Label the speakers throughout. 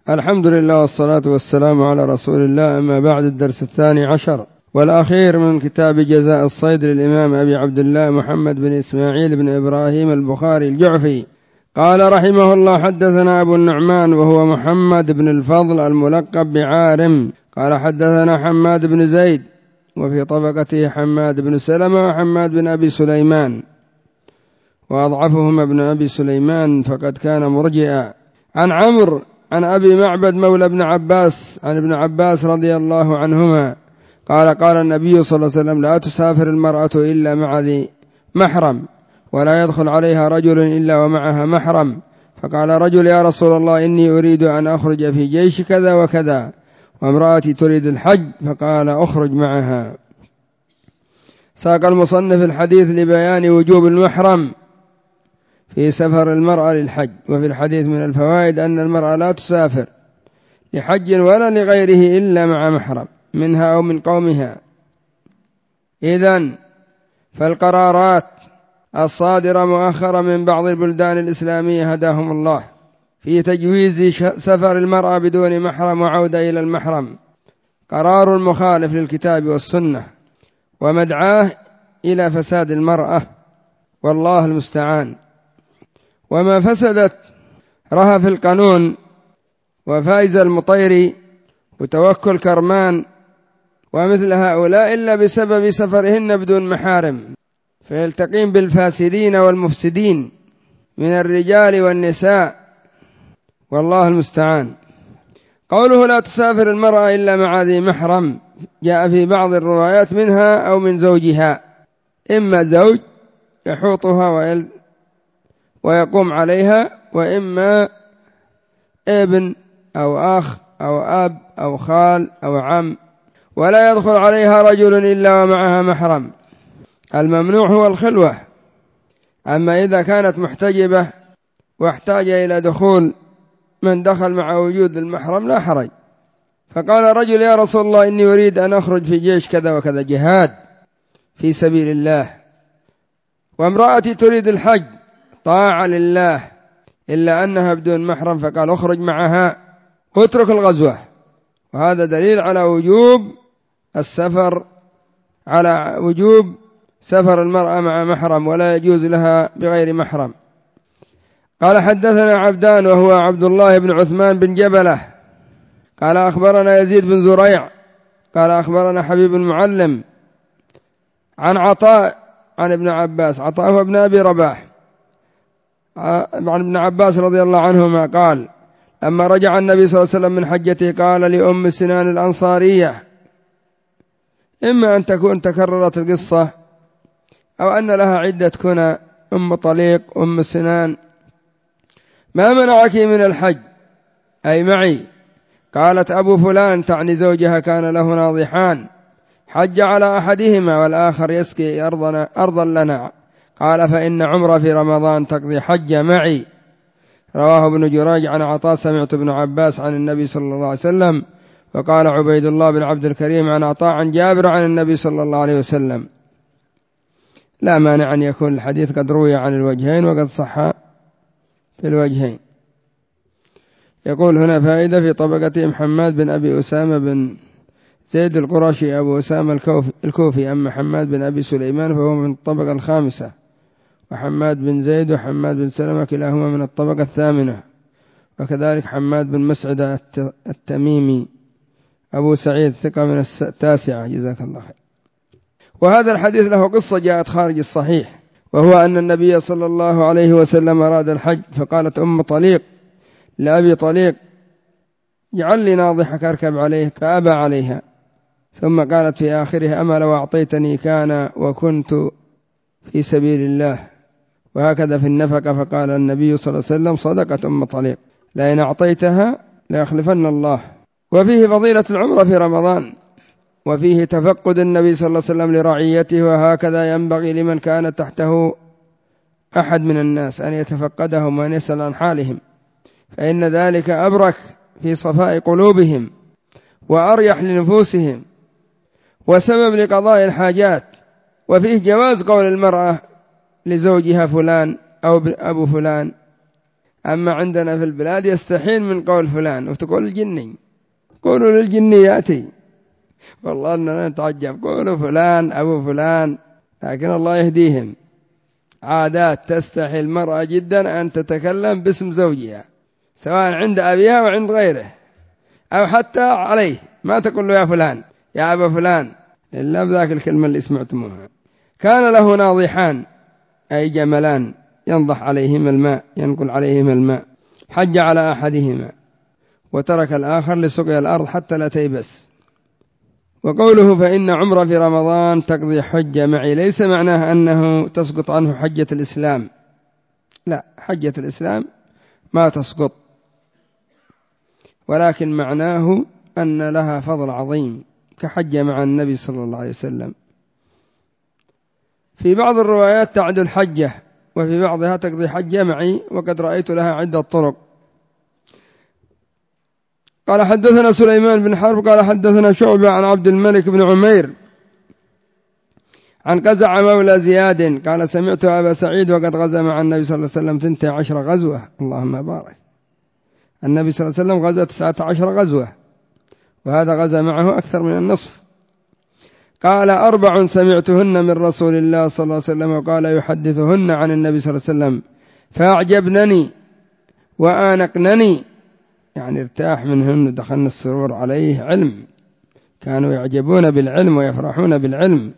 Speaker 1: الحمد لله والصلاة والسلام على رسول الله. أما بعد، الدرس 12 والأخير من كتاب جزاء الصيد للإمام أبي عبد الله محمد بن إسماعيل بن إبراهيم البخاري الجعفي. قال رحمه الله: حدثنا أبو النعمان وهو محمد بن الفضل الملقب بعارم قال حدثنا حماد بن زيد، وفي طبقته حماد بن سلمة وحماد بن أبي سليمان، وأضعفهما ابن أبي سليمان فقد كان مرجئا. عن عمرو عن أبي معبد مولى ابن عباس عن ابن عباس رضي الله عنهما قال: قال النبي صلى الله عليه وسلم: لا تسافر المرأة إلا مع ذي محرم، ولا يدخل عليها رجل إلا ومعها محرم. فقال رجل: يا رسول الله، إني أريد أن أخرج في جيش كذا وكذا، وامرأتي تريد الحج. فقال: أخرج معها. ساق المصنف الحديث لبيان وجوب المحرم في سفر المرأة للحج. وفي الحديث من الفوائد أن المرأة لا تسافر لحج ولا لغيره إلا مع محرم منها أو من قومها. إذن فالقرارات الصادرة مؤخرة من بعض البلدان الإسلامية هداهم الله في تجويز سفر المرأة بدون محرم وعودة إلى المحرم قرار مخالف للكتاب والسنة، ومدعاه إلى فساد المرأة، والله المستعان. وما فسدت رهف القانون وفائز المطيري وتوكل كرمان ومثل هؤلاء إلا بسبب سفرهن بدون محارم، فيلتقين بالفاسدين والمفسدين من الرجال والنساء، والله المستعان. قوله لا تسافر المرأة إلا مع ذي محرم جاء في بعض الروايات منها أو من زوجها، إما زوج يحوطها ويقوم عليها، وإما ابن أو أخ أو أب أو خال أو عم، ولا يدخل عليها رجل إلا ومعها محرم. الممنوع هو الخلوة. أما إذا كانت محتجبة واحتاج إلى دخول من دخل مع وجود المحرم لا حرج. فقال رجل: يا رسول الله، إني أريد أن أخرج في جيش كذا وكذا، جهاد في سبيل الله، وامرأتي تريد الحج طاعة لله، إلا أنها بدون محرم. فقال: أخرج معها واترك الغزوة. وهذا دليل على وجوب السفر، على وجوب سفر المرأة مع محرم، ولا يجوز لها بغير محرم. قال حدثنا عبدان وهو عبد الله بن عثمان بن جبلة قال أخبرنا يزيد بن زريع قال أخبرنا حبيب المعلم عن عطاء عن ابن عباس، عطاء هو ابن أبي رباح، عن ابن عباس رضي الله عنهما قال: أما رجع النبي صلى الله عليه وسلم من حجته قال لأم سنان الأنصارية: إما أن تكون تكررت القصة أو أن لها عدة كنى، أم طليق، أم سنان، ما منعك من الحج؟ أي معي. قالت: أبو فلان، تعني زوجها، كان له ناضحان، حج على أحدهما والآخر يسقي أرضا لنا. قال: فإن عمره في رمضان تقضي حج معي. رواه ابن جريج عن عطاء: سمعت ابن عباس عن النبي صلى الله عليه وسلم. وقال عبيد الله بن عبد الكريم عن عطاء عن جابر عن النبي صلى الله عليه وسلم. لا مانع أن يكون الحديث قد روي عن الوجهين وقد صح في الوجهين. يقول هنا فائدة: في طبقة محمد بن أبي أسامة بن زيد القرشي أبو أسامة الكوفي، أما حماد بن أبي سليمان فهو من الطبقة الخامسة، وحماد بن زيد وحماد بن سلمة كلاهما من الطبقة الثامنة، وكذلك حماد بن مسعدة التميمي أبو سعيد ثقة من التاسعة، جزاك الله خير. وهذا الحديث له قصة جاءت خارج الصحيح، وهو أن النبي صلى الله عليه وسلم أراد الحج، فقالت أم طليق لأبي طليق: اجعل لي ناضحك أركب عليه، فأبى عليها. ثم قالت في آخره: أما لو أعطيتني كان وكنت في سبيل الله. وهكذا في النفقة، فقال النبي صلى الله عليه وسلم: صدقت أم طليق، لئن أعطيتها ليخلفن الله. وفيه فضيلة العمرة في رمضان، وفيه تفقد النبي صلى الله عليه وسلم لرعيته، وهكذا ينبغي لمن كان تحته أحد من الناس أن يتفقدهم وأن يسأل عن حالهم، فإن ذلك أبرك في صفاء قلوبهم وأريح لنفوسهم وسبب لقضاء الحاجات. وفيه جواز قول المرأة لزوجها فلان أو أبو فلان، أما عندنا في البلاد يستحيل من قول فلان، وتقول الجني، قولوا للجني يأتي، والله أننا نتعجب، قولوا فلان أبو فلان، لكن الله يهديهم. عادات تستحي المرأة جدا أن تتكلم باسم زوجها، سواء عند أبيها وعند غيره، أو حتى عليه، ما تقول له يا فلان يا أبا فلان إلا بذاك الكلمة اللي سمعتموها. كان له ناضحان أي جملان ينضح عليهما الماء، ينقل عليهما الماء، حج على أحدهما وترك الآخر لسقيا الأرض حتى لا تيبس. وقوله فإن عمر في رمضان تقضي حجة معي ليس معناه أنه تسقط عنه حجة الإسلام، لا، حجة الإسلام ما تسقط، ولكن معناه أن لها فضل عظيم كحجة مع النبي صلى الله عليه وسلم. في بعض الروايات تعدل حجة، وفي بعضها تقضي حجة معي، وقد رأيت لها عدة طرق. قال حدثنا سليمان بن حرب قال حدثنا شعبة عن عبد الملك بن عمير عن قزع مولى زياد قال سمعت أبا سعيد وقد غزا مع النبي صلى الله عليه وسلم 12 غزوة، اللهم بارك. النبي صلى الله عليه وسلم غزا 19 غزوة، وهذا غزا معه أكثر من النصف. قال 4 سمعتهن من رسول الله صلى الله عليه وسلم، وقال يحدثهن عن النبي صلى الله عليه وسلم فأعجبنني وآنقنني، يعني ارتاح منهن ودخلنا السرور عليه. علم، كانوا يعجبون بالعلم ويفرحون بالعلم.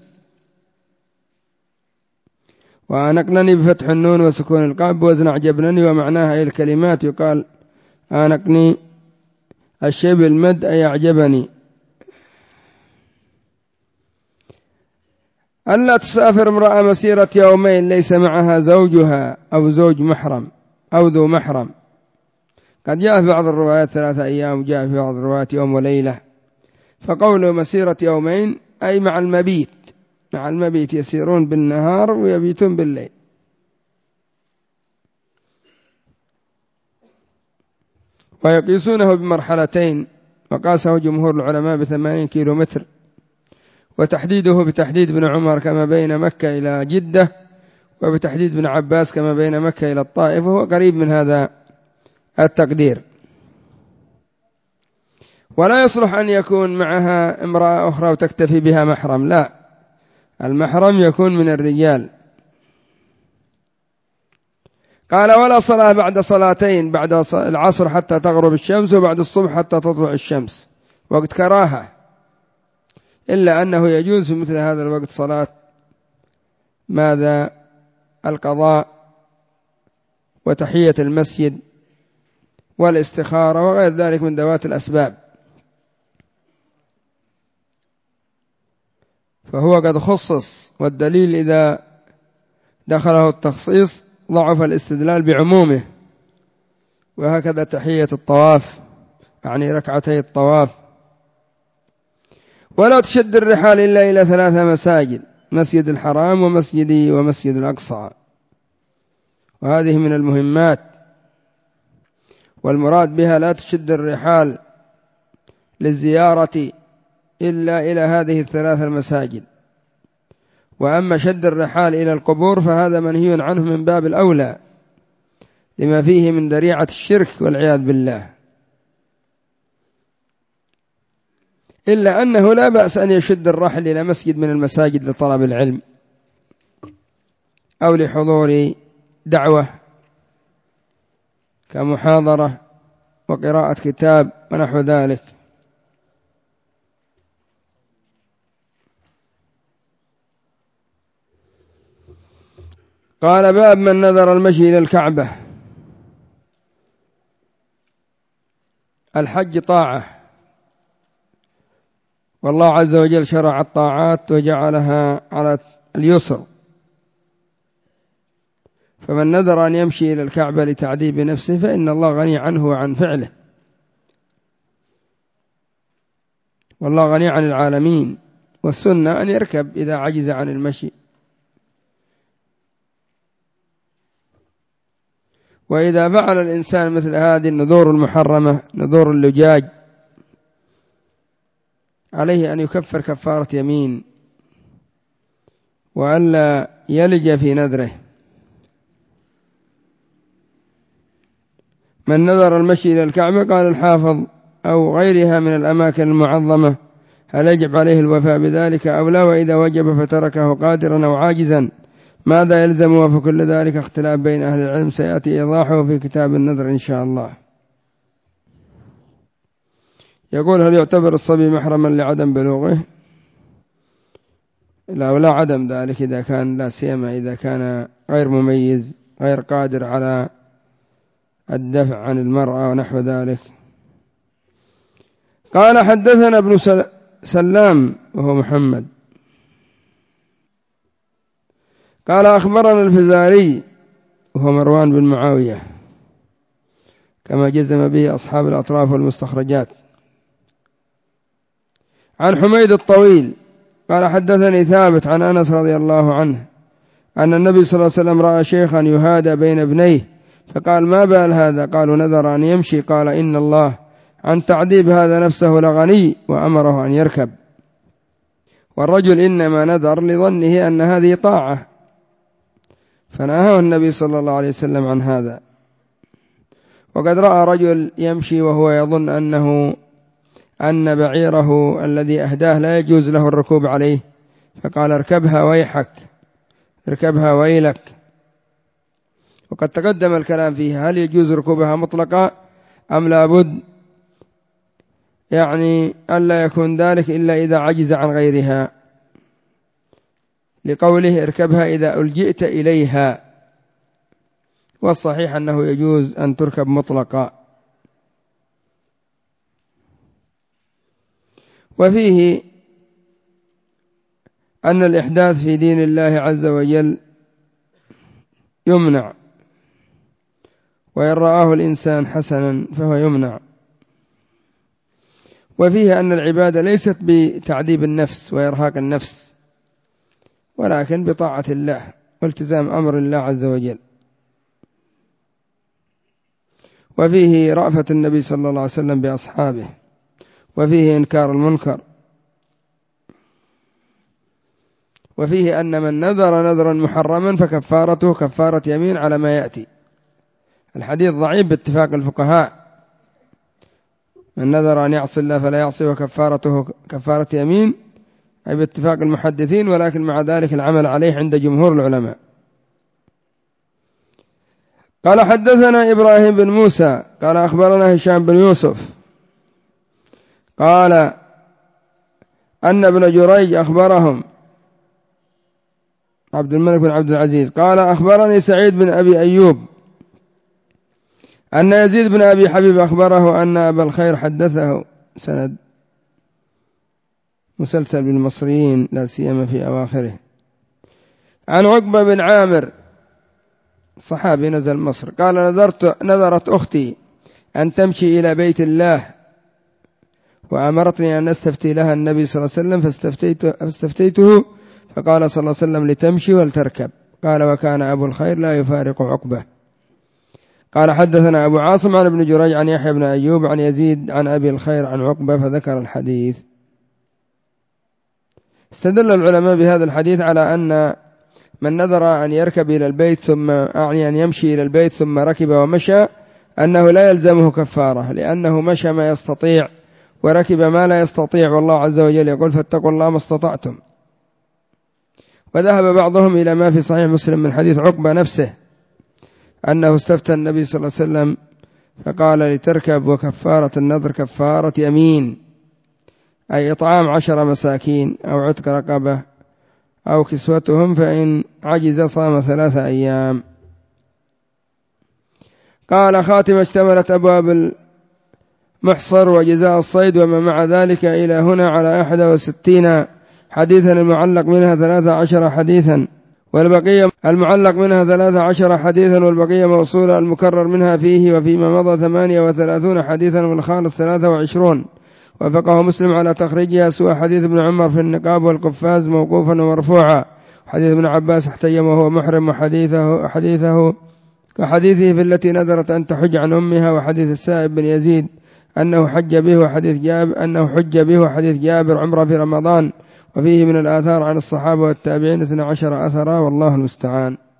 Speaker 1: وآنقنني بفتح النون وسكون القاف وزن أعجبنني، ومعناها أي الكلمات، يقال آنقني الشيء بالمد أي أعجبني. ألا تسافر امرأة مسيرة يومين ليس معها زوجها أو زوج محرم أو ذو محرم. قد جاء في بعض الروايات 3 أيام، وجاء في بعض الروايات يوم وليلة. فقوله مسيرة يومين أي مع المبيت، مع المبيت، يسيرون بالنهار ويبيتون بالليل. ويقيسونه بمرحلتين، وقاسه جمهور العلماء ب80 كيلومتر، وتحديده بتحديد ابن عمر كما بين مكة إلى جدة، وبتحديد ابن عباس كما بين مكة إلى الطائف، وهو قريب من هذا التقدير. ولا يصلح أن يكون معها امرأة أخرى وتكتفي بها محرم، لا، المحرم يكون من الرجال. قال ولا صلاة بعد صلاتين، بعد العصر حتى تغرب الشمس، وبعد الصبح حتى تطلع الشمس، وقت كراهة، إلا أنه يجوز في مثل هذا الوقت صلاة ماذا القضاء وتحية المسجد والاستخارة وغير ذلك من ذوات الأسباب. فهو قد خصص، والدليل إذا دخله التخصيص ضعف الاستدلال بعمومه. وهكذا تحية الطواف، يعني ركعتي الطواف. ولا تشد الرحال إلا إلى 3 مساجد، مسجد الحرام ومسجدي ومسجد الأقصى، وهذه من المهمات. والمراد بها لا تشد الرحال للزيارة إلا إلى هذه ال3 المساجد. وأما شد الرحال إلى القبور فهذا منهي عنه من باب الأولى، لما فيه من ذريعة الشرك والعياذ بالله. إلا أنه لا بأس أن يشد الرحل إلى مسجد من المساجد لطلب العلم أو لحضور دعوة كمحاضرة وقراءة كتاب ونحو ذلك. قال باب من نذر المشي إلى الكعبة. الحج طاعة، والله عز وجل شرع الطاعات وجعلها على اليسر. فمن نذر أن يمشي إلى الكعبة لتعذيب نفسه فإن الله غني عنه وعن فعله، والله غني عن العالمين. والسنة أن يركب إذا عجز عن المشي. وإذا فعل الإنسان مثل هذه النذور المحرمة، نذور اللجاج، عليه أن يكفر كفارة يمين، وألا يلج في نذره. من نذر المشي إلى الكعبة قال الحافظ أو غيرها من الأماكن المعظمة هل يجب عليه الوفاء بذلك أو لا؟ وإذا وجب فتركه قادرا أو عاجزا ماذا يلزم؟ وفي كل ذلك اختلاف بين أهل العلم سيأتي إيضاحه في كتاب النذر إن شاء الله. يقول هل يعتبر الصبي محرما لعدم بلوغه؟ لا، ولا عدم ذلك إذا كان، لا سيما إذا كان غير مميز غير قادر على الدفع عن المرأة ونحو ذلك. قال حدثنا ابن سلام وهو محمد قال أخبرنا الفزاري وهو مروان بن معاوية كما جزم به أصحاب الأطراف والمستخرجات عن حميد الطويل قال حدثني ثابت عن أنس رضي الله عنه أن النبي صلى الله عليه وسلم رأى شيخا يهادى بين ابنيه فقال ما بال هذا؟ قالوا نذر أن يمشي. قال إن الله عن تعذيب هذا نفسه لغني وأمره أن يركب، والرجل إنما نذر لظنه أن هذه طاعة فنهاه النبي صلى الله عليه وسلم عن هذا. وقد رأى رجل يمشي وهو يظن أن بعيره الذي أهداه لا يجوز له الركوب عليه فقال اركبها ويحك، اركبها ويلك. وقد تقدم الكلام فيها هل يجوز ركوبها مطلقا أم لابد ألا يكون ذلك إلا إذا عجز عن غيرها، لقوله اركبها إذا ألجئت إليها، والصحيح أنه يجوز أن تركب مطلقا. وفيه أن الإحداث في دين الله عز وجل يمنع، وإن رآه الإنسان حسنا فهو يمنع. وفيه أن العبادة ليست بتعذيب النفس وإرهاق النفس ولكن بطاعة الله والتزام أمر الله عز وجل. وفيه رأفة النبي صلى الله عليه وسلم بأصحابه، وفيه إنكار المنكر، وفيه أن من نذر نذرا محرما فكفارته كفارة يمين على ما يأتي. الحديث ضعيف باتفاق الفقهاء، من نذر أن يعصي الله فلا يعصي وكفارته كفارة يمين، أي باتفاق المحدثين، ولكن مع ذلك العمل عليه عند جمهور العلماء. قال حدثنا إبراهيم بن موسى قال أخبرنا هشام بن يوسف قال أن ابن جريج أخبرهم عبد الملك بن عبد العزيز قال أخبرني سعيد بن أبي أيوب أن يزيد بن أبي حبيب أخبره أن أبا الخير حدثه، سند مسلسل بالمصريين لا سيما في أواخره، عن عقبة بن عامر صحابي نزل مصر قال نذرت أختي أن تمشي إلى بيت الله وأمرتني أن أستفتي لها النبي صلى الله عليه وسلم فاستفتيته فقال صلى الله عليه وسلم لتمشي ولتركب. قال وكان أبو الخير لا يفارق عقبة. قال حدثنا أبو عاصم عن ابن جريج عن يحيى بن أيوب عن يزيد عن أبي الخير عن عقبة فذكر الحديث. استدل العلماء بهذا الحديث على أن من نذر أن يركب إلى البيت ثم أن يمشي إلى البيت ثم ركب ومشى أنه لا يلزمه كفارة، لأنه مشى ما يستطيع وركب ما لا يستطيع، والله عز وجل يقول فاتقوا الله ما استطعتم. وذهب بعضهم إلى ما في صحيح مسلم من حديث عقبة نفسه أنه استفتى النبي صلى الله عليه وسلم فقال لتركب وكفارة النذر كفارة يمين، أي إطعام 10 مساكين أو عتق رقبة أو كسوتهم، فإن عجز صام 3 أيام. قال خاتمة اشتملت أبواب المحصر وجزاء الصيد وما مع ذلك إلى هنا على 61 حديثا، المعلق منها 13 حديثا والبقية المعلق منها 13 حديثا والبقية موصولة، المكرر منها فيه وفيما مضى 38 حديثا والخامس 23. وافقه مسلم على تخريجها سوى حديث ابن عمر في النقاب والقفاز موقوفا ومرفوعا، حديث ابن عباس احتيم وهو محرم وحديثه كحديثه في التي نذرت أن تحج عن أمها، وحديث السائب بن يزيد أنه حج به وحديث جابر عمره في رمضان. وفيه من الآثار عن الصحابة والتابعين 12 أثرا والله المستعان.